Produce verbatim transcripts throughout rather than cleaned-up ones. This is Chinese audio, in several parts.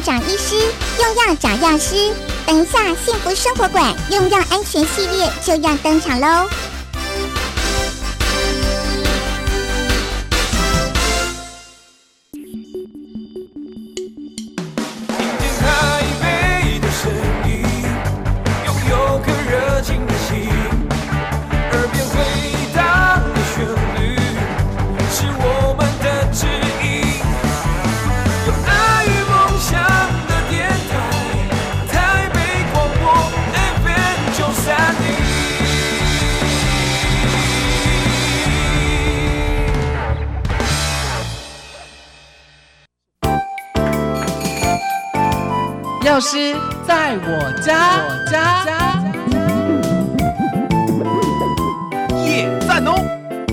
找医师，用药找药师。等一下，幸福生活馆用药安全系列就要登场喽！ 药师在我家，我家耶赞哦！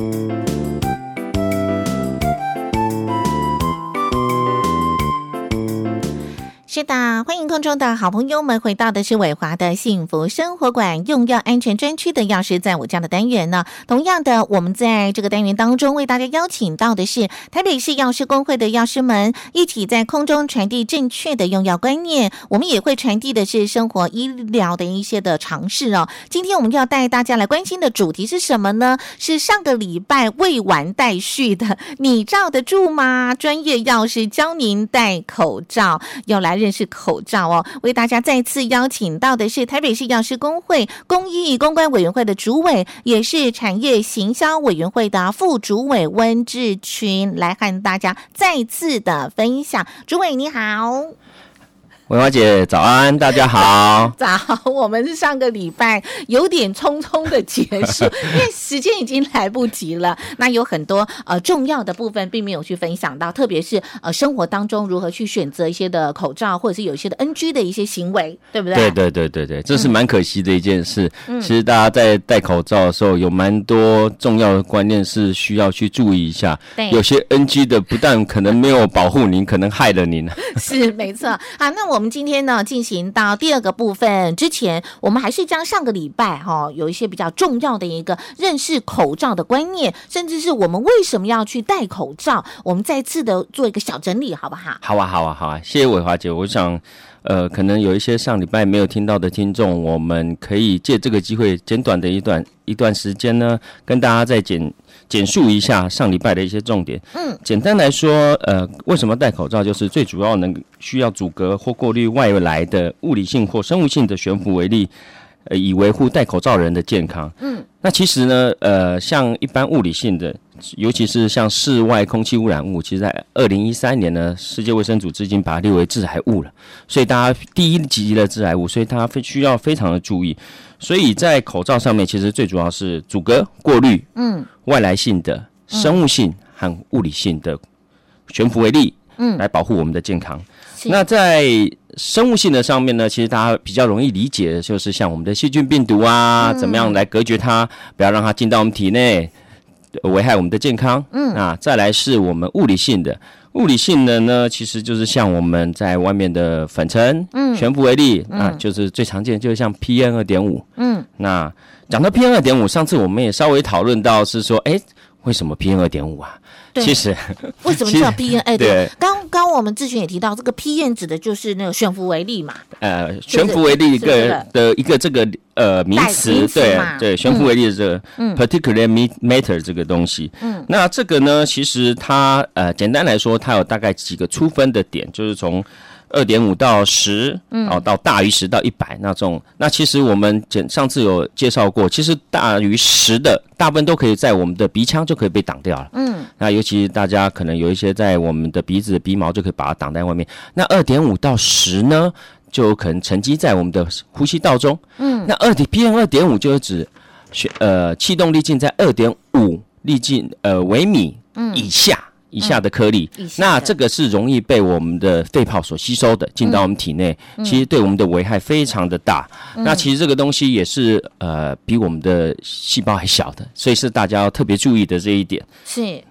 是的，欢迎空中的好朋友们，回到的是伟华的幸福生活馆用药安全专区的药师在我家的单元呢。同样的，我们在这个单元当中为大家邀请到的是台北市药师公会的药师们，一起在空中传递正确的用药观念。我们也会传递的是生活医疗的一些的常识哦。今天我们要带大家来关心的主题是什么呢？是上个礼拜未完待续的，你罩得住吗？专业药师教您戴口罩，要来认识口罩哦。为大家再次邀请到的是台北市药师公会公益公关委员会的主委，也是产业行销委员会的副主委温志群，来和大家再次的分享。主委你好。 伟华姐早安，大家好。 早，我们是上个礼拜有点匆匆的结束，因为时间已经来不及了。那有很多呃重要的部分并没有去分享到，特别是呃生活当中如何去选择一些的口罩，或者是有一些的 N G 的一些行为，对不对？ 对对对对对，这是蛮可惜的一件事。嗯、其实大家在戴口罩的时候，有蛮多重要的观念是需要去注意一下。对，有些 N G 的不但可能没有保护您，可能害了您。 是没错啊。那我们今天呢进行到第二个部分之前，我们还是将上个礼拜哈、哦、有一些比较重要的一个认识口罩的观念，甚至是我们为什么要去戴口罩，我们再次的做一个小整理，好不好？ 好啊，好啊，好啊，谢谢伟华姐。我想，呃，可能有一些上礼拜没有听到的听众，我们可以借这个机会，简短的一段一段时间呢，跟大家再简。简述一下上礼拜的一些重点。嗯，简单来说，呃，为什么戴口罩？就是最主要能需要阻隔或过滤外来的物理性或生物性的悬浮微粒，呃，以维护戴口罩人的健康。嗯，那其实呢，呃，像一般物理性的，尤其是像室外空气污染物，其实在二零一三年呢，世界卫生组织已经把它列为致癌物了，所以大家第一级的致癌物，所以大家需要非常的注意。所以在口罩上面，其实最主要是阻隔、过滤，嗯，外来性的、生物性和物理性的悬浮微粒，嗯，来保护我们的健康。那在生物性的上面呢，其实大家比较容易理解的就是像我们的细菌、病毒啊，嗯、怎么样来隔绝它，不要让它进到我们体内，危害我们的健康。嗯，啊，再来是我们物理性的。物理性的呢，其实就是像我们在外面的粉尘、嗯、悬浮微粒、嗯、啊，就是最常见，就是像 P M 二点五。嗯，那讲到 P M 二点五，上次我们也稍微讨论到是说，哎，为什么 P M 二点五 啊？其实为什么叫 P M？ 哎，对，刚刚我们之前也提到，这个 P M 指的就是那个悬浮微粒嘛。呃， 悬浮微粒一个的一个这个呃名词，对对，悬浮微粒的这个、嗯、particulate matter 这个东西。嗯，那这个呢，其实它呃简单来说，它有大概几个出分的点，就是从二点五到十，嗯，哦，到大于十到一百那种。那其实我们简上次有介绍过，其实大于十的大部分都可以在我们的鼻腔就可以被挡掉了。嗯，那尤其大家可能有一些在我们的鼻子的鼻毛就可以把它挡在外面。那二点五到十呢，就有可能沉积在我们的呼吸道中。嗯，那二 P M 二点五就是指呃气动力径在二点五粒径呃微米以下。嗯以下的颗粒、嗯，那这个是容易被我们的肺泡所吸收的，进到我们体内、嗯，其实对我们的危害非常的大。嗯、那其实这个东西也是呃比我们的细胞还小的，所以是大家要特别注意的这一点。 是，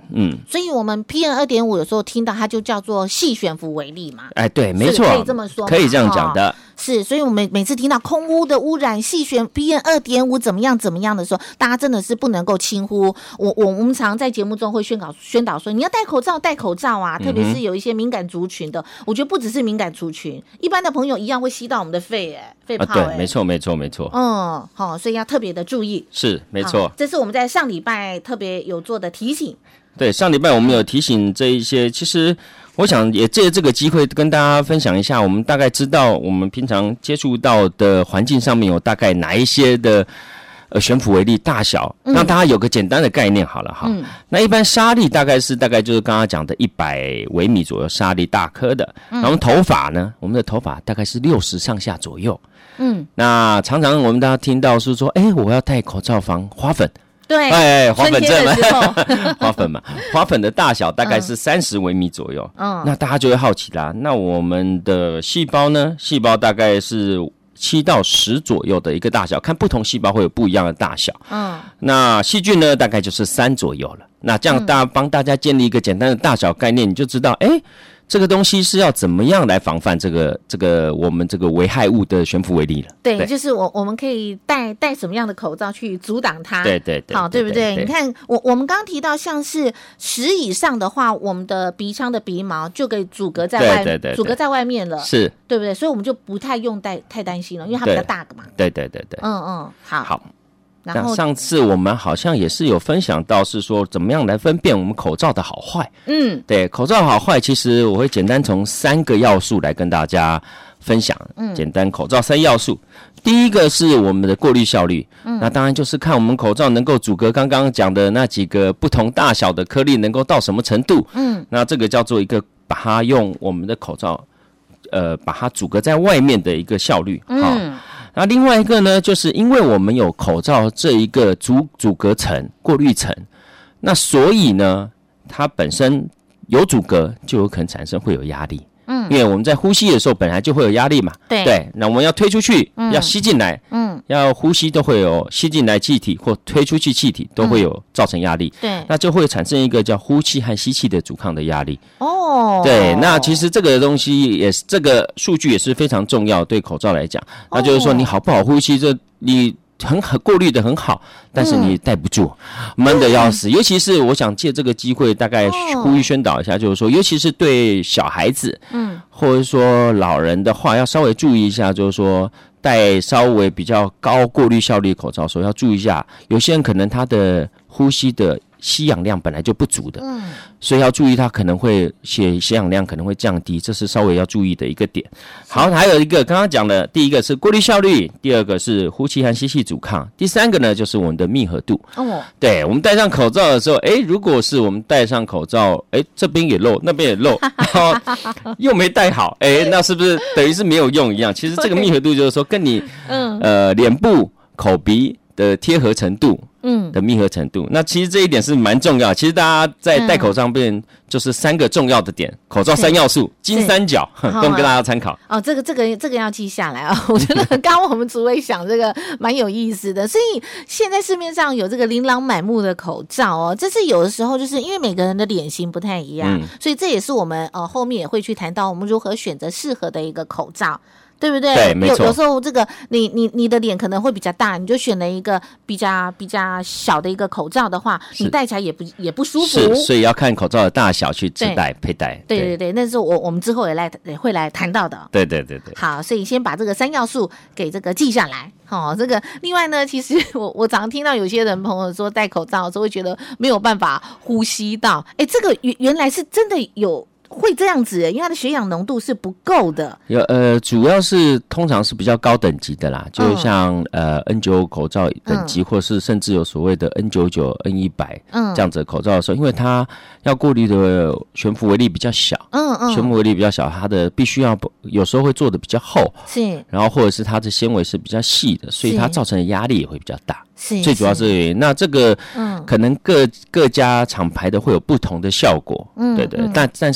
嗯， 所以我们 P M 二点五 有时候听到它就叫做细悬浮微粒嘛。 哎，对，没错， 可以这么说， 可以这样讲的。 是，所以我们每次听到空污的污染、细悬 P M 二点五 怎么样怎么样的时候，大家真的是不能够轻忽。我我我们常在节目中会宣导宣导说，你要戴口罩，戴口罩啊！特别是有一些敏感族群的，我觉得不只是敏感族群，一般的朋友一样会吸到我们的肺，哎，肺泡，哎、 啊，对，没错，没错，没错。 嗯，好、哦，所以要特别的注意。 是，没错。 这是我们在上礼拜特别有做的提醒。 对，上礼拜我们有提醒这一些，其实我想也借这个机会跟大家分享一下，我们大概知道我们平常接触到的环境上面有大概哪一些的呃悬浮微粒大小， 嗯、 让大家有个简单的概念好了哈。嗯、那一般沙粒大概是大概就是刚刚讲的一百微米左右沙粒大颗的，嗯、然后头发呢，我们的头发大概是六十上下左右。嗯，那常常我们大家听到是说，哎，我要戴口罩防花粉。 对， 哎，花粉症嘛， 嘛花粉嘛，花粉的大小大概是三十微米左右。嗯，那大家就会好奇啦，那我们的细胞呢？细胞大概是七到十左右的一个大小，看不同细胞会有不一样的大小。嗯，那细菌呢，大概就是三左右了。那这样大家帮大家建立一个简单的大小概念，你就知道，哎。这个东西是要怎么样来防范这个这个我们这个危害物的悬浮微粒了？ 对，对就是我我们可以戴戴什么样的口罩去阻挡它？ 对对对， 好，对不对？ 对对对你看，我我们刚刚提到，像是十以上的话，我们的鼻腔的鼻毛就可以阻隔在外， 对对对对阻隔在外面了， 是， 对不对？所以我们就不太用戴太担心了，因为它比较大个嘛。 对对对对， 嗯嗯，好。 好。 然后上次我们好像也是有分享到，是说怎么样来分辨我们口罩的好坏。嗯，对，口罩好坏，其实我会简单从三个要素来跟大家分享。嗯，简单口罩三要素，第一个是我们的过滤效率。嗯，那当然就是看我们口罩能够阻隔刚刚讲的那几个不同大小的颗粒能够到什么程度。嗯，那这个叫做一个把它用我们的口罩，呃，把它阻隔在外面的一个效率。嗯。那另外一个呢，就是因为我们有口罩这一个阻阻隔层、过滤层，那所以呢，它本身有阻隔，就有可能产生会有压力。嗯，因为我们在呼吸的时候本来就会有压力嘛。对。对，那我们要推出去，嗯、要吸进来，嗯，要呼吸都会有吸进来气体或推出去气体都会有造成压力。对、嗯，那就会产生一个叫呼气和吸气的阻抗的压力。哦，对，那其实这个东西也是这个数据也是非常重要，对口罩来讲，那就是说你好不好呼吸，这你。很很过滤的很好，但是你戴不住，闷的要死。尤其是我想借这个机会，大概呼吁宣导一下，就是说，尤其是对小孩子，嗯，或者说老人的话，要稍微注意一下，就是说戴稍微比较高过滤效率口罩的时候，要注意一下，有些人可能他的呼吸的吸氧量本来就不足的，嗯，所以要注意，它可能会血血氧量可能会降低，这是稍微要注意的一个点。好，还有一个刚刚讲的，第一个是过滤效率，第二个是呼气和吸气阻抗，第三个呢就是我们的密合度。哦，对，我们戴上口罩的时候，哎，如果是我们戴上口罩，哎，这边也漏，那边也漏，然后又没戴好，哎，那是不是等于是没有用一样？其实这个密合度就是说，跟你嗯呃脸部、口鼻的贴合程度。嗯的密合程度，那其实这一点是蛮重要的。其实大家在戴口罩上面就是三个重要的点，嗯、口罩三要素，金三角，供跟大家参考。 哦，这个这个这个要记下来啊！我觉得刚刚我们主委想这个蛮有意思的，所以现在市面上有这个琳琅满目的口罩哦，这是有的时候就是因为每个人的脸型不太一样，嗯、所以这也是我们呃后面也会去谈到我们如何选择适合的一个口罩。对不对？ 对，没错。 有有时候这个你你你的脸可能会比较大，你就选了一个比较比较小的一个口罩的话，你戴起来也不也不舒服。 是，所以要看口罩的大小去自戴佩戴。 对对 对, 对，那是我我们之后也来也会来谈到的。 对对对对。 好，所以先把这个三要素给这个记下来。好、哦，这个另外呢，其实我我常听到有些人朋友说戴口罩的时候会觉得没有办法呼吸到，哎，这个原原来是真的有。会这样子，因为它的血氧浓度是不够的。 有呃，主要是通常是比较高等级的啦，就像、嗯、呃 N 九十五 口罩等级，嗯、或是甚至有所谓的 N 九十九、N 一百、嗯、这样子的口罩的时候，因为它要过滤的悬浮微粒比较小，嗯嗯，悬浮微粒比较小，它的必须要有时候会做的比较厚，是，然后或者是它的纤维是比较细的，所以它造成的压力也会比较大。是，最主要是那这个，嗯，可能各各家厂牌的会有不同的效果，嗯，对对，嗯、但但是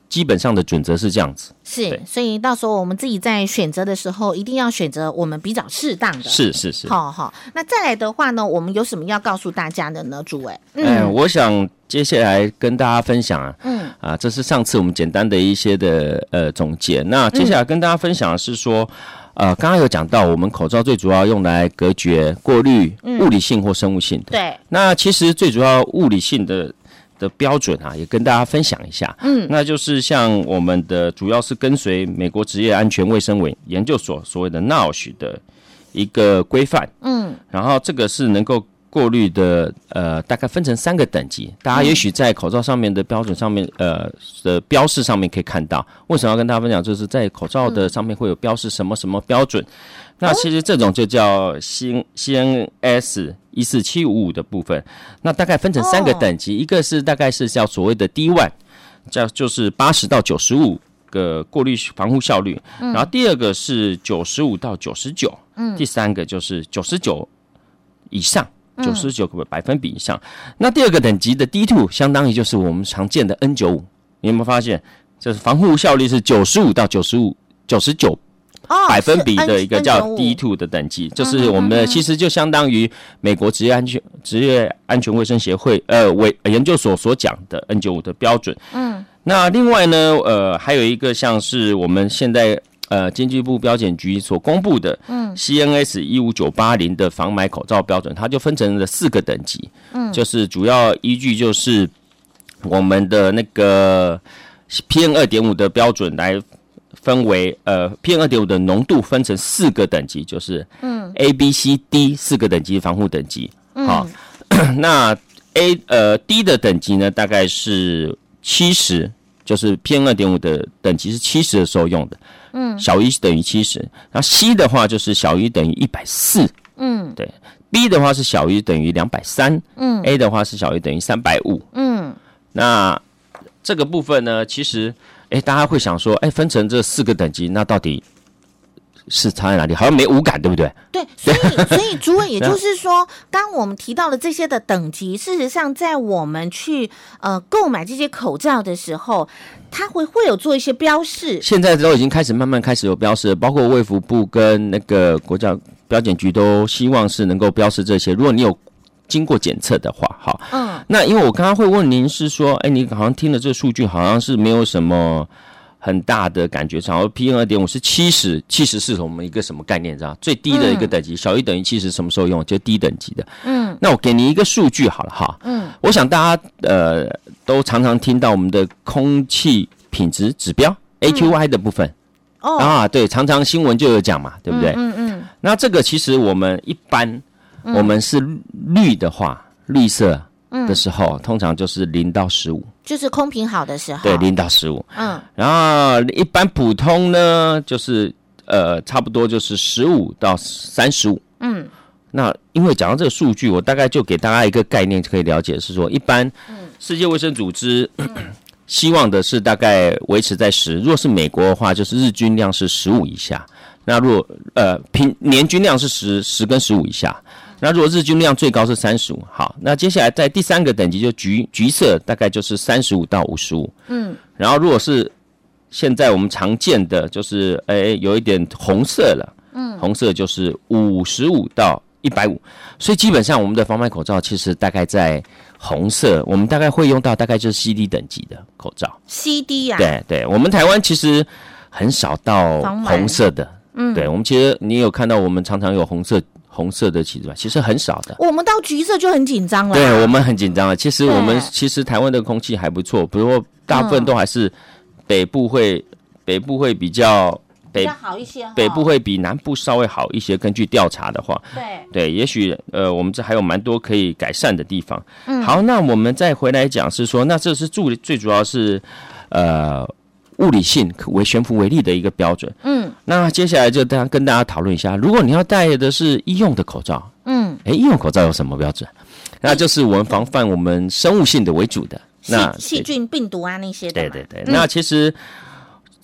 基本上的准则是这样子。 是，所以到时候我们自己在选择的时候，一定要选择我们比较适当的。 是是是。 好好，那再来的话呢，我们有什么要告诉大家的呢？主委， 嗯、呃，我想接下来跟大家分享啊， 嗯啊，这是上次我们简单的一些的呃总结。那接下来跟大家分享的是说。嗯呃，刚刚有讲到，我们口罩最主要用来隔绝、过滤物理性或生物性的。 嗯、对。 那其实最主要物理性的的标准啊，也跟大家分享一下。嗯。那就是像我们的，主要是跟随美国职业安全卫生委研究所所谓的 N O S H 的一个规范。嗯。然后这个是能够过滤的，呃，大概分成三个等级。大家也许在口罩上面的标准上面，呃的标示上面可以看到。为什么要跟大家分享？就是在口罩的上面会有标示什么什么标准。那其实这种就叫 C N S 一四七五五的部分。那大概分成三个等级，一个是大概是叫所谓的 D 一，叫就是八十到九十五个过滤防护效率。然后第二个是九十五到九十九，第三个就是九十九以上。九十九个百分比以上，那第二个等级的 D 二 相当于就是我们常见的 N 九十五， 你有没有发现？就是防护效率是九十五到九十五、九十九百分比的一个叫 D 二 的等级，就是我们的其实就相当于美国职业安全职业安全卫生协会呃委研究所所讲的 N 九十五 的标准。嗯，那另外呢，呃，还有一个像是我们现在。呃，经济部标检局所公布的，嗯 ，C N S 一五九八零的防霾口罩标准，它就分成了四个等级，嗯，就是主要依据就是我们的那个 P M 二点五 的标准来分为，呃 ，P M 二点五 的浓度分成四个等级，就是嗯 A、B、C、D 四个等级防护等级，好，嗯、那 A 呃 D 的等级呢，大概是七十。就是 P M 二点五 的等级是七十的时候用的，嗯，小于等于七十。那 C 的话就是小于等于一百四十，嗯，对。B 的话是小于等于两百三十，嗯 ，A 的话是小于等于三百五十，嗯。那这个部分呢，其实，哎，大家会想说，哎，分成这四个等级，那到底是差在哪里？好像没五感，对不对？ 对，所以所以主委也就是说，刚我们提到的这些的等级，事实上在我们去呃购买这些口罩的时候，它会会有做一些标示。 现在都已经开始慢慢开始有标示了，包括卫福部跟那个国家标检局都希望是能够标示这些。如果你有经过检测的话，好，嗯，那因为我刚刚会问您是说，哎，你好像听了这个数据，好像是没有什么。很大的感觉上，而 P M 二点五 是七十，七十是我们一个什么概念？知道最低的一个等级，嗯、小于等于七十，什么时候用？就低等级的。嗯，那我给你一个数据好了哈。嗯，我想大家呃都常常听到我们的空气品质指标 A Q I 的部分。哦、嗯、啊，对，常常新闻就有讲嘛，对不对？嗯 嗯, 嗯。那这个其实我们一般、嗯、我们是绿的话，绿色。的时候、嗯，通常就是零到十五， 就是空瓶好的时候， 对，零到十五，嗯，然后一般普通呢，就是呃，差不多就是十五到三十五，嗯，那因为讲到这个数据，我大概就给大家一个概念，可以了解是说，一般世界卫生组织、嗯、希望的是大概维持在十，如果是美国的话，就是日均量是十五以下，那如果呃平年均量是十十跟十五以下。那如果日均量最高是三十五，好，那接下来在第三个等级就橘橘色，大概就是三十五到五十五，嗯，然后如果是现在我们常见的，就是诶有一点红色了，嗯，红色就是五十五到一百五，所以基本上我们的防霾口罩其实大概在红色，我们大概会用到大概就是 C D 等级的口罩 ，C D 啊， 对对，我们台湾其实很少到红色的，嗯，对，我们其实你有看到我们常常有红色。红色的旗子吧，其实很少的。 我们到橘色就很紧张了。 对，我们很紧张了。其实我们其实台湾的空气还不错，不过大部分都还是北部会、嗯、北部会比较北比较好一些、哦， 北部会比南部稍微好一些。根据调查的话， 对对，也许呃，我们这还有蛮多可以改善的地方。嗯，好，那我们再回来讲是说，那这是最最主要是呃。物理性为悬浮微粒的一个标准。嗯，那接下来就大家跟大家讨论一下，如果你要戴的是医用的口罩，嗯，哎，医用口罩有什么标准？那就是我们防范我们生物性的为主的，那细菌、病毒啊那些的。 对对对，嗯、那其实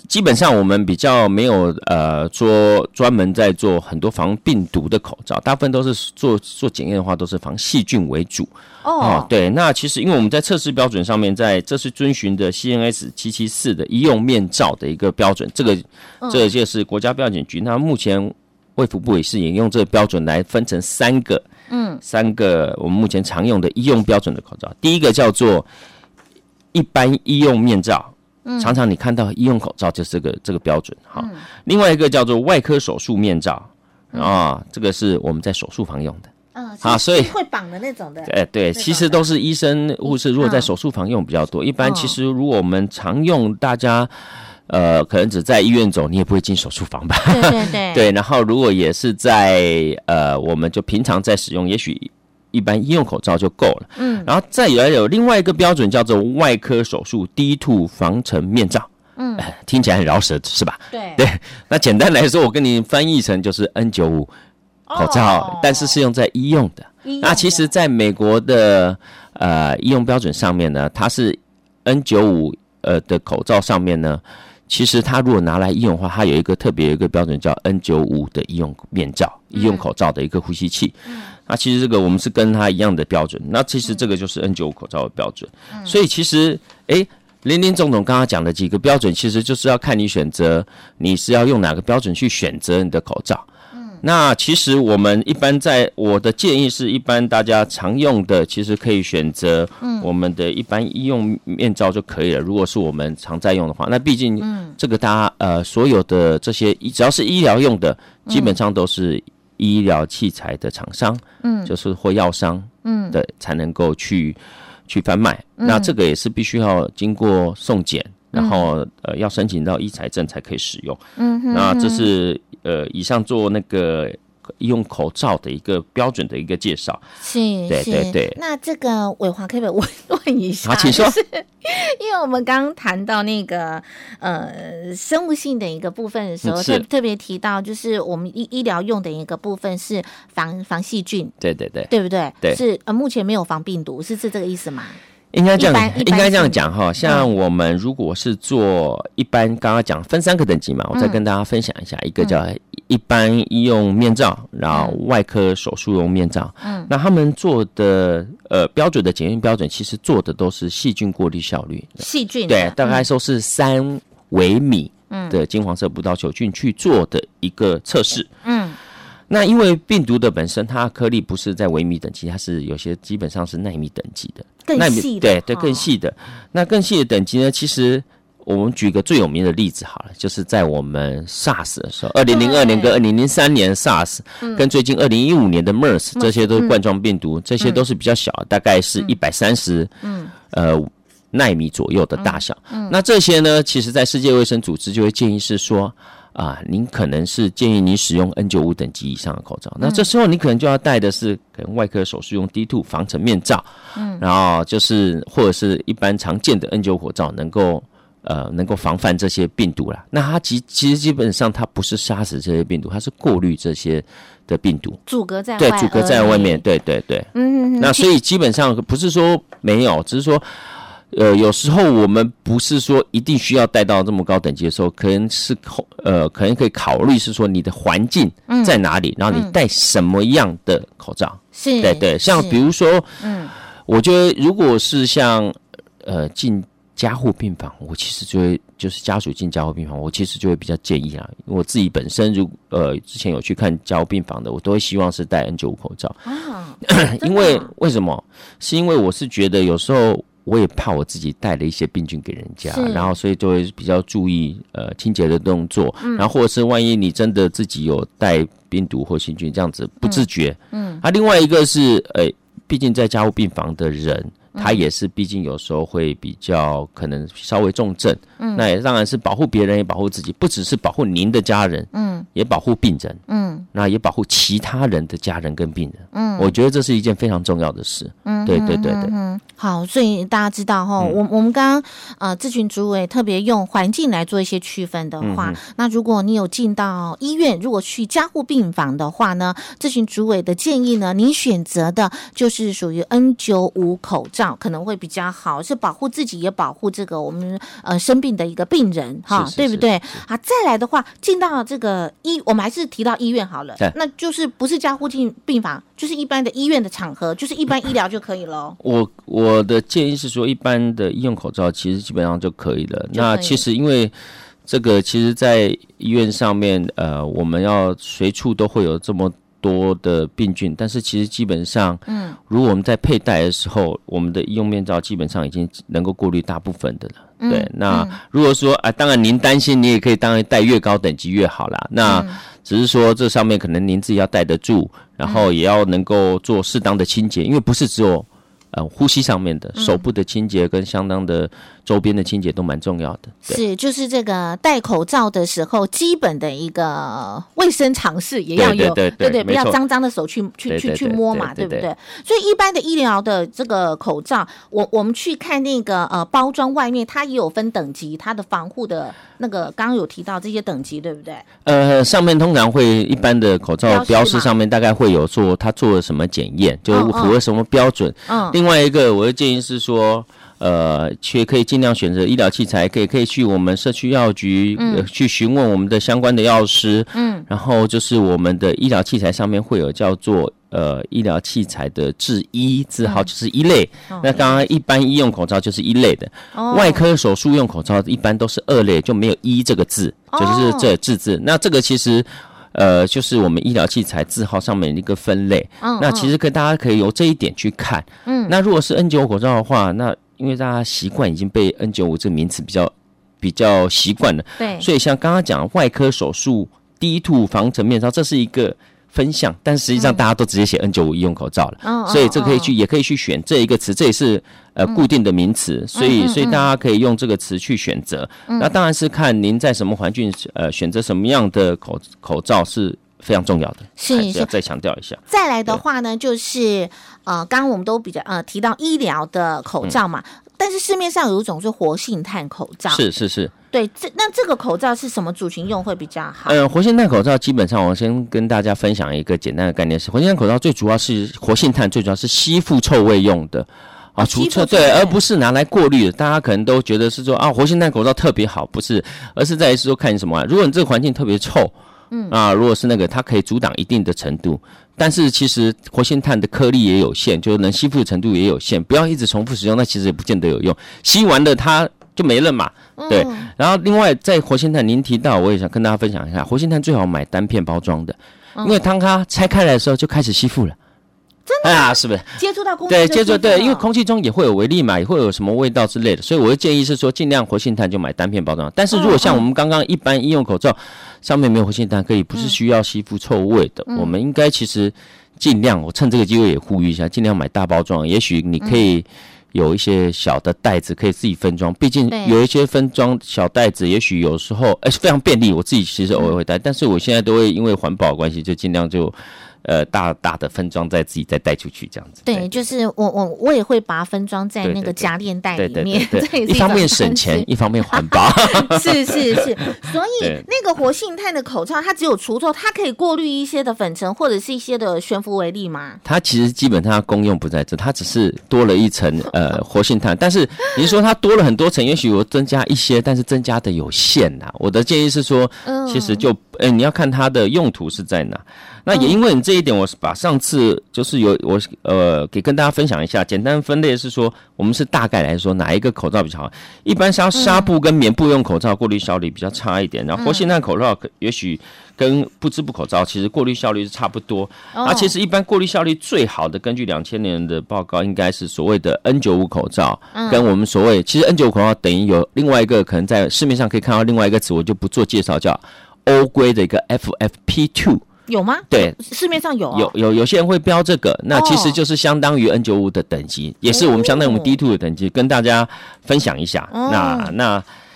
基本上我们比较没有呃做专门在做很多防病毒的口罩，大部分都是做做检验的话都是防细菌为主。哦，哦对，那其实因为我们在测试标准上面，在这是遵循的 C N S 七七四的医用面罩的一个标准，这个这个就是国家标准局，那目前卫福部也是引用这个标准来分成三个，嗯，三个我们目前常用的医用标准的口罩，第一个叫做一般医用面罩。常常你看到医用口罩就是这个这个标准哈、嗯，另外一个叫做外科手术面罩啊、嗯哦，这个是我们在手术房用的， 嗯，好，所以会绑的那种的， 哎对，其实都是医生护士如果在手术房用比较多，一般其实如果我们常用，大家呃可能只在医院走，你也不会进手术房吧？ 对对对， 对，然后如果也是在呃，我们就平常在使用，也许。一般医用口罩就够了，嗯，然后再有有另外一个标准叫做外科手术低度防尘面罩，嗯、呃，听起来很饶舌是吧？ 对对，那简单来说，我跟你翻译成就是 N 九十五 口罩、哦，但是是用在医用的。医用的那其实，在美国的呃医用标准上面呢，它是 N 九十五 呃的口罩上面呢。其实它如果拿来医用的话，它有一个特别有一个标准叫 N 九十五 的医用面罩、医用口罩的一个呼吸器。嗯，那其实这个我们是跟它一样的标准。那其实这个就是 N 九十五 口罩的标准。嗯，所以其实诶林林总总刚刚讲的几个标准，其实就是要看你选择你是要用哪个标准去选择你的口罩。那其实我们一般在我的建议是一般大家常用的，其实可以选择我们的一般医用面罩就可以了。如果是我们常在用的话，那毕竟这个大家呃所有的这些只要是医疗用的，基本上都是医疗器材的厂商，嗯，就是或药商，嗯的才能够去去贩卖。那这个也是必须要经过送检。然后呃要申请到医材证才可以使用。嗯哼哼，那这是呃以上做那个医用口罩的一个标准的一个介绍。 是， 对对对。 那这个伟华可不可以问问一下？ 好，请说。 就是因为我们刚刚谈到那个呃生物性的一个部分的时候，特特别提到就是我们医医疗用的一个部分是防防细菌。 对对对， 对不对？ 对， 是呃目前没有防病毒，是是这个意思吗？ 应该这样，应该这样讲哈。像我们如果是做一般，刚刚讲分三个等级嘛，我再跟大家分享一下。一个叫一般医用面罩，然后外科手术用面罩。嗯，那他们做的呃标准的检验标准，其实做的都是细菌过滤效率。 细菌对，大概说是三微米的金黄色葡萄球菌去做的一个测试。嗯。那因为病毒的本身，它颗粒不是在微米等级，它是有些基本上是奈米等级的， 更细的， 对对，更细的。那更细的等级呢，其实我们举个最有名的例子好了，就是在我们 SARS 的时候，二零零二年跟二零零三年 SARS，、嗯、跟最近二零一五年的 MERS，、嗯、这些都是冠状病毒，嗯、这些都是比较小，大概是一百三十，嗯，呃。奈米左右的大小，嗯嗯、那这些呢，其实在世界卫生组织就会建议是说，啊，您可能是建议你使用 N 九十五 等级以上的口罩，嗯、那这时候你可能就要戴的是可能外科手术用 D 二 防尘面罩，嗯，然后就是或者是一般常见的 N 九十五 口罩，能够呃能够防范这些病毒啦。那它其其实基本上它不是杀死这些病毒，它是过滤这些的病毒， 阻隔在外， 对，阻隔在外面，对对对，嗯，那所以基本上不是说没有，只是说。呃，有时候我们不是说一定需要带到这么高等级的时候，可能是呃，可能可以考虑是说你的环境在哪里，嗯、然后你戴什么样的口罩。是，对对，像比如说，嗯，我觉得如果是像呃进加护病房，我其实就会就是家属进加护病房，我其实就会比较建议啦。我自己本身如呃之前有去看加护病房的，我都会希望是戴 N 九十五 口罩啊，因为为什么？是因为我是觉得有时候。我也怕我自己带了一些病菌给人家，然后所以就会比较注意呃清洁的动作，嗯、然后或者是万一你真的自己有带病毒或细菌这样子不自觉，嗯，啊，另外一个是呃，毕竟在加护病房的人，他也是毕竟有时候会比较可能稍微重症，嗯，那也当然是保护别人也保护自己，不只是保护您的家人，嗯，也保护病人，嗯，那也保护其他人的家人跟病人，嗯，我觉得这是一件非常重要的事，嗯，对对对对。 嗯好，所以大家知道哈，嗯、我我们刚刚呃咨询主委特别用环境来做一些区分的话，嗯、那如果你有进到医院，如果去加护病房的话呢，咨询主委的建议呢，您选择的就是属于 N 九十五 口罩罩可能会比较好，是保护自己也保护这个我们呃生病的一个病人哈，对不对？好，再来的话，进到这个医，我们还是提到医院好了，那就是不是加护病房，就是一般的医院的场合，就是一般医疗就可以了。我我的建议是说，一般的医用口罩其实基本上就可以了。那其实因为这个，其实，在医院上面，呃，我们要随处都会有这么多的病菌，但是其实基本上，嗯，如果我们在佩戴的时候，我们的医用面罩基本上已经能够过滤大部分的了。嗯、对，那如果说啊，当然您担心，你也可以当然戴越高等级越好啦。那只是说这上面可能您自己要戴得住，然后也要能够做适当的清洁，因为不是只有呃呼吸上面的，手部的清洁跟相当的周边的清洁都蛮重要的。是，就是这个戴口罩的时候，基本的一个卫生常识也要有，对对 对, 对, 对，不要脏脏的手去去去去摸嘛，对不对？所以一般的医疗的这个口罩，我我们去看那个呃包装外面，它也有分等级，它的防护的那个刚刚有提到这些等级，对不对？呃，上面通常会一般的口罩标识上面大概会有做它做了什么检验，就符合什么标准。嗯，另外一个我的建议是说。呃，却可以尽量选择医疗器材，可以可以去我们社区药局、嗯呃、去询问我们的相关的药师，嗯，然后就是我们的医疗器材上面会有叫做呃医疗器材的制一字号，就是一类。嗯、那刚刚一般医用口罩就是一类的，哦、外科手术用口罩一般都是二类，就没有一这个字，就是这字字。那这个其实。呃，就是我们医疗器材字号上面的一个分类，嗯，那其实可大家可以由这一点去看，嗯，那如果是 N 九五 口罩的话，那因为大家习惯已经被 N 九五 这个名词比较比较习惯了，对，所以像刚刚讲外科手术低度防尘面罩，这是一个分项，但实际上大家都直接写 N 九五 医用口罩了，嗯，所以这可以去也可以去选这一个词，这也是呃固定的名词，所以所以大家可以用这个词去选择。那当然是看您在什么环境呃选择什么样的口口罩是非常重要的，是是要再强调一下。再来的话呢，就是呃刚刚我们都比较呃提到医疗的口罩嘛。嗯，但是市面上有一种是活性炭口罩，是是是，对，这那这个口罩是什么族群用会比较好？呃，活性炭口罩基本上，我先跟大家分享一个简单的概念是，活性炭口罩最主要是活性炭，最主要是吸附臭味用的啊，除臭对，而不是拿来过滤的。大家可能都觉得是说啊，活性炭口罩特别好，不是，而是在于说看什么、啊，如果你这个环境特别臭。嗯啊，如果是那个，它可以阻挡一定的程度，但是其实活性炭的颗粒也有限，就是能吸附的程度也有限，不要一直重复使用，那其实也不见得有用。吸完了它就没了嘛，对。嗯、然后另外在活性炭，您提到，我也想跟大家分享一下，活性炭最好买单片包装的，因为当它拆开来的时候就开始吸附了。真的啊，是不是接触到空气？对，接触对，因为空气中也会有微粒嘛，也会有什么味道之类的，所以我的建议是说，尽量活性炭就买单片包装。但是如果像我们刚刚一般医用口罩上面没有活性炭，可以不是需要吸附臭味的，嗯、我们应该其实尽量，我趁这个机会也呼吁一下，尽量买大包装。也许你可以有一些小的袋子可以自己分装，毕竟有一些分装小袋子，也许有时候哎、欸、非常便利，我自己其实偶尔会带，但是我现在都会因为环保的关系，就尽量就。呃，大大的分装在自己再带出去这样子。对，对就是我我我也会把它分装在那个夹链袋里面，对对对对对，一方面省钱，一方面环保。是是是，所以那个活性炭的口罩，它只有除臭，它可以过滤一些的粉尘或者是一些的悬浮微粒吗？它其实基本上它功用不在这，它只是多了一层呃活性炭，但是你说它多了很多层，也许我增加一些，但是增加的有限呐。我的建议是说，嗯、其实就呃你要看它的用途是在哪。那也因为你这一点，我是把上次就是有我呃给跟大家分享一下，简单分类是说，我们是大概来说哪一个口罩比较好。一般纱纱布跟棉布用口罩过滤效率比较差一点，然后活性炭口罩也许跟不织布口罩其实过滤效率是差不多。啊，其实一般过滤效率最好的，根据两千年的报告，应该是所谓的 N 九五 口罩，跟我们所谓其实 N 九五 口罩等于有另外一个可能在市面上可以看到另外一个词，我就不做介绍，叫欧规的一个 F F P 二。有吗？对，市面上有、哦、有有有些人会标这个，那其实就是相当于 N 九五 的等级，哦、也是我们相当于我们 D 二 的等级，跟大家分享一下。哦、那那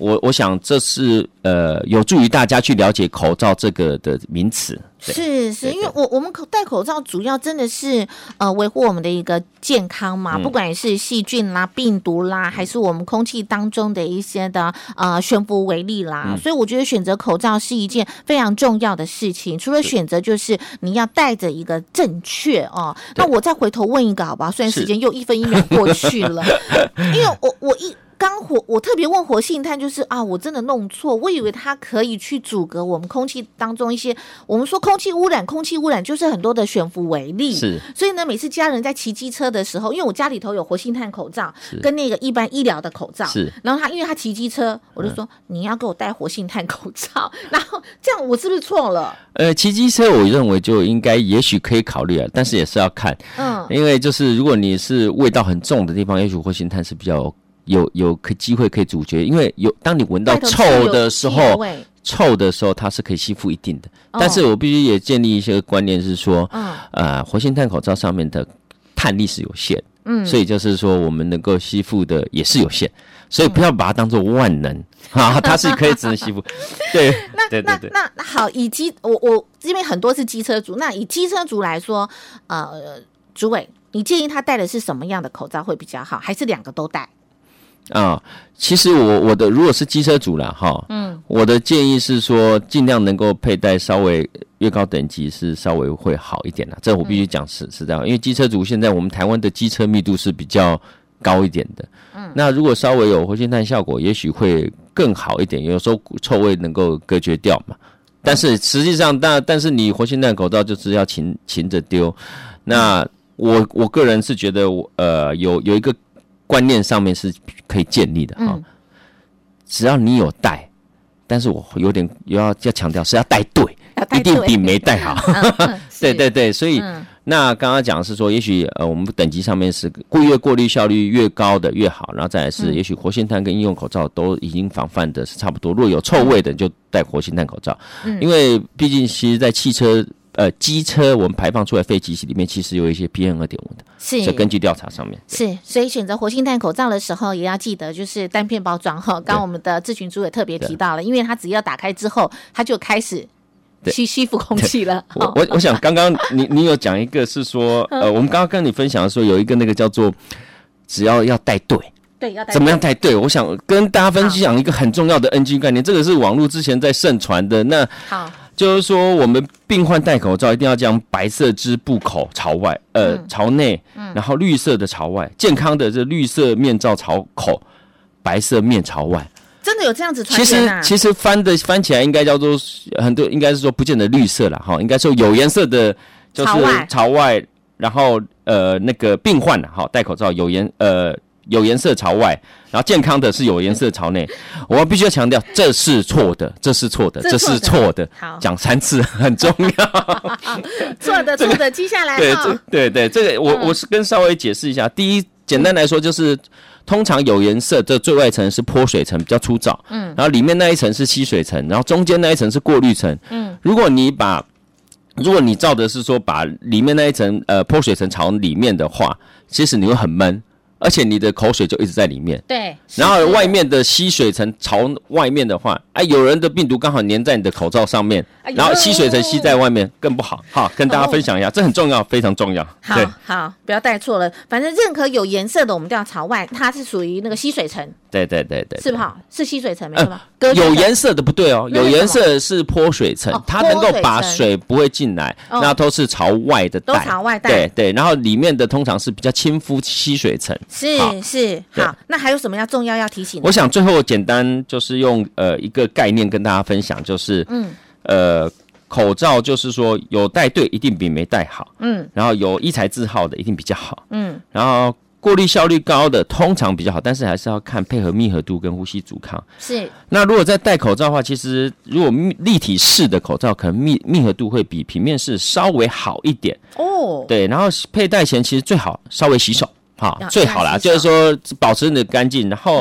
我我想这是呃有助于大家去了解口罩这个的名词。 是是，因为我我们戴口罩主要真的是呃维护我们的一个健康嘛，嗯、不管是细菌啦、病毒啦，还是我们空气当中的一些的呃悬浮微粒啦、嗯，所以我觉得选择口罩是一件非常重要的事情。除了选择，就是你要戴着一个正确哦。那我再回头问一个好不好？虽然时间又一分一秒过去了，因为我我一。刚活，我特别问活性炭，就是啊，我真的弄错，我以为它可以去阻隔我们空气当中一些，我们说空气污染，空气污染就是很多的悬浮微粒， 是， 所以呢，每次家人在骑机车的时候，因为我家里头有活性炭口罩跟那个一般医疗的口罩， 是， 然后他因为他骑机车，我就说、嗯、你要给我戴活性炭口罩，然后这样我是不是错了？ 呃，骑机车我认为就应该也许可以考虑啊，但是也是要看，嗯，因为就是如果你是味道很重的地方，也许活性炭是比较。有有可机会可以阻绝，因为有当你闻到臭的时候，臭的时候它是可以吸附一定的。哦、但是我必须也建立一些观念是说，嗯、呃，活性炭口罩上面的碳力是有限，嗯，所以就是说我们能够吸附的也是有限，所以不要把它当作万能啊、嗯，它是可以只能吸附。对， 那对对对那那好，以机我我这边很多是机车族，那以机车族来说，呃，主委，你建议他戴的是什么样的口罩会比较好，还是两个都戴？ 啊，其实我我的如果是机车主啦哈，嗯，我的建议是说尽量能够佩戴稍微越高等级是稍微会好一点啦，这我必须讲实实在话，因为机车主现在我们台湾的机车密度是比较高一点的，嗯，那如果稍微有活性炭效果，也许会更好一点，有时候臭味能够隔绝掉嘛，但是实际上但但是你活性炭口罩就是要勤勤着丢，那我我个人是觉得我呃有有一个。观念上面是可以建立的哈、嗯，只要你有戴，但是我有点要要强调是要戴对，一定比没戴好。嗯、对对对，所以、嗯、那刚刚讲的是说，也许呃我们等级上面是越过滤效率越高的越好，然后再来是、嗯、也许活性炭跟医用口罩都已经防范的是差不多，如果有臭味的就戴活性炭口罩，嗯、因为毕竟其实在汽车。呃，机车我们排放出来废气里面其实有一些 P M 二点五 的，是，所以根据调查上面是，所以选择活性炭口罩的时候也要记得就是单片包装哈。刚刚我们的志群主也特别提到了，因为它只要打开之后，它就开始吸吸附空气了。 我我我想刚刚你你有讲一个是说，呃，我们刚刚跟你分享的时候有一个那个叫做只要要带对。 对，要带怎么样带对？我想跟大家分享一个很重要的 N G 概念，这个是网络之前在盛传的。那好，就是说我们病患戴口罩一定要将白色织布口朝外，呃，嗯、朝内、嗯，然后绿色的朝外，健康的这绿色面罩朝口，白色面朝外。 真的有这样子传言啊？ 其实其实翻的翻起来应该叫做很多，应该是说不见得绿色啦，哈，应该说有颜色的，就是朝外，然后呃那个病患哈戴口罩有颜呃。有颜色朝外，然后健康的是有颜色朝内。我必须要强调，这是错的，这是错的，这是错的。好，讲三次很重要。 错的，错的，记下来。 对，对对，这个我、嗯、我是跟稍微解释一下。第一，简单来说就是，通常有颜色这最外层是泼水层，比较粗糙。嗯，然后里面那一层是吸水层，然后中间那一层是过滤层。嗯，如果你把如果你照的是说把里面那一层呃泼水层朝里面的话，其实你会很闷。而且你的口水就一直在里面， 对。 然后外面的吸水层朝外面的话，哎，有人的病毒刚好粘在你的口罩上面，哎、然后吸水层吸在外面更不好。好，跟大家分享一下，哦、这很重要，非常重要。 好，好，不要带错了。反正任何有颜色的，我们都要朝外，它是属于那个吸水层。 对对对对， 是不好，是吸水层没错吧？ 呃、有颜色的不对哦，有颜色是泼水层，哦、它能够把水不会进来，哦、那都是朝外的带， 都朝外带。 对对，然后里面的通常是比较亲肤吸水层。 是是，好，那还有什么要重要要提醒的？ 我想最后简单就是用呃一个概念跟大家分享，就是嗯呃口罩就是说有戴对一定比没戴好，嗯，然后有医材字号的一定比较好，嗯，然后过滤效率高的通常比较好，但是还是要看配合密合度跟呼吸阻抗。 是。那如果在戴口罩的话，其实如果立体式的口罩，可能密密合度会比平面式稍微好一点哦。对，然后佩戴前其实最好稍微洗手。好，最好啦，就是说保持你的干净，然后、嗯、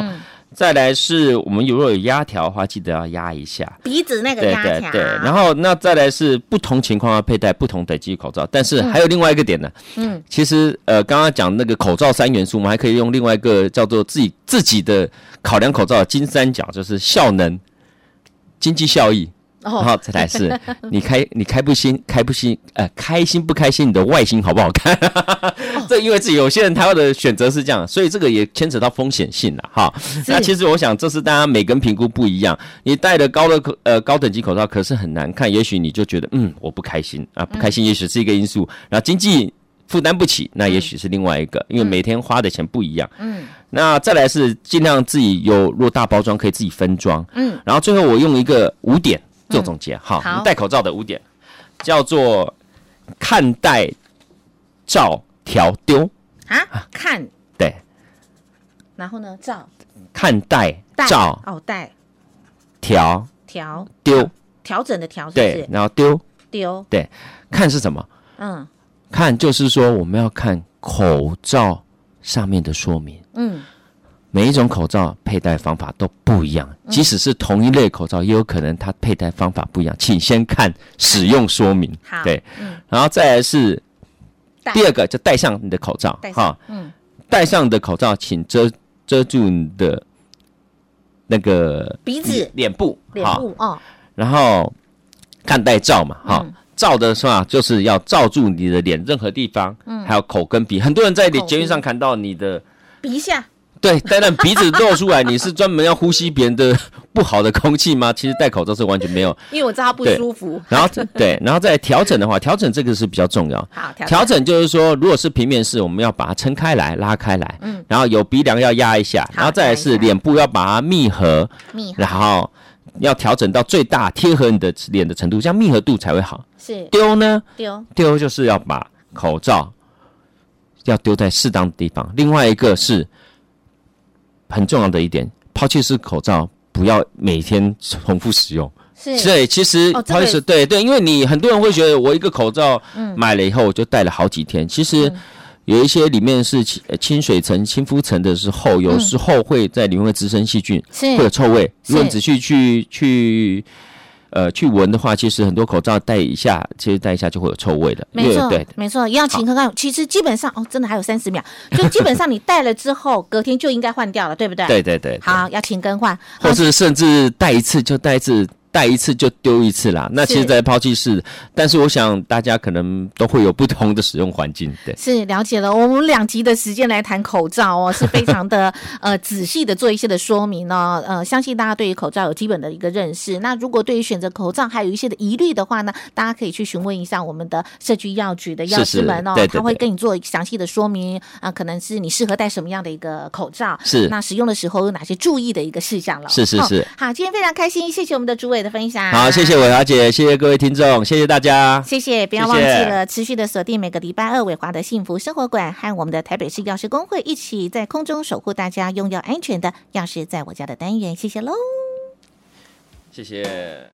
再来是我们如果有压条的话，记得要压一下鼻子那个压条。 对对对，然后那再来是不同情况要佩戴不同等级口罩，但是还有另外一个点呢。嗯，其实呃刚刚讲那个口罩三元素，我们还可以用另外一个叫做自己自己的考量口罩的金三角，就是效能、经济效益。然后再来是你开你开不心开不心呃开心不开心，你的外形好不好看？这因为自己有些人他的选择是这样，所以这个也牵扯到风险性了哈。那其实我想这是大家每个人评估不一样，你戴的高的呃高等级口罩可是很难看，也许你就觉得嗯我不开心啊，不开心也许是一个因素，然后经济负担不起，那也许是另外一个，因为每天花的钱不一样。嗯，那再来是尽量自己有如果大包装可以自己分装。嗯，然后最后我用一个五点。做总结，好，你戴口罩的五点叫做看、戴、照、调、丢啊，看对， 然后呢，照看、戴、照哦，戴调调丢调整的调是不对， 是？ 然后丢丢对，看是什么？ 嗯， 看就是说我们要看口罩上面的说明，嗯。每一种口罩佩戴方法都不一样，即使是同一类口罩，也有可能它佩戴方法不一样。请先看使用说明，对，嗯、然后再来是第二个，就戴上你的口罩，哈，嗯，戴上你的口罩，请遮遮住你的那个鼻子、 脸部、 脸部哦， 然后看戴罩嘛，哈、嗯。照的话，就是要罩住你的脸任何地方，嗯，还有口跟鼻。很多人在捷运上看到你的鼻下。 对，但然鼻子露出来，你是专门要呼吸别人的不好的空气吗？其实戴口罩是完全没有， 因为我知道它不舒服。 然后对，然后再调整的话，调整这个是比较重要。 好，调整, 调整就是说，如果是平面式，我们要把它撑开来、拉开来，嗯，然后有鼻梁要压一下，然后再来是脸部要把它密合，密合，然后要调整到最大贴合你的脸的程度，这样密合度才会好。 是丢呢？ 丢丢就是要把口罩要丢在适当的地方。另外一个是。很重要的一点，抛弃式口罩不要每天重复使用。 是， 对，其实抛弃式、哦、对对，因为你很多人会觉得我一个口罩买了以后就戴了好几天，嗯、其实有一些里面是清水层、亲肤层的时候，有时候会在里面会滋生细菌，会有臭味。如果你只去去去。呃，去闻的话，其实很多口罩戴一下，其实戴一下就会有臭味的。 没错， 对， 没错，要勤看看。其实基本上，哦，真的还有三十秒，就基本上你戴了之后，隔天就应该换掉了，对不对？ 对对 对, 对。 好，要勤更换， 或是甚至戴一次就戴一次。戴一次就丢一次啦，那其实在抛弃式，但是我想大家可能都会有不同的使用环境，对， 是了解了。我们两集的时间来谈口罩哦，是非常的呃仔细的做一些的说明哦，呃，相信大家对于口罩有基本的一个认识。那如果对于选择口罩还有一些的疑虑的话呢，大家可以去询问一下我们的社区药局的药师们哦，是是对对对，他会跟你做详细的说明啊、呃，可能是你适合戴什么样的一个口罩， 是那使用的时候有哪些注意的一个事项了。 是是是、哦。 好，今天非常开心，谢谢我们的主委的分享。 好，谢谢伟华姐，谢谢各位听众，谢谢大家， 谢谢，不要忘记了持续的锁定每个礼拜二伟华的幸福生活馆，和我们的台北市药师公会一起在空中守护大家拥有安全的药师在我家的单元，谢谢喽， 谢谢。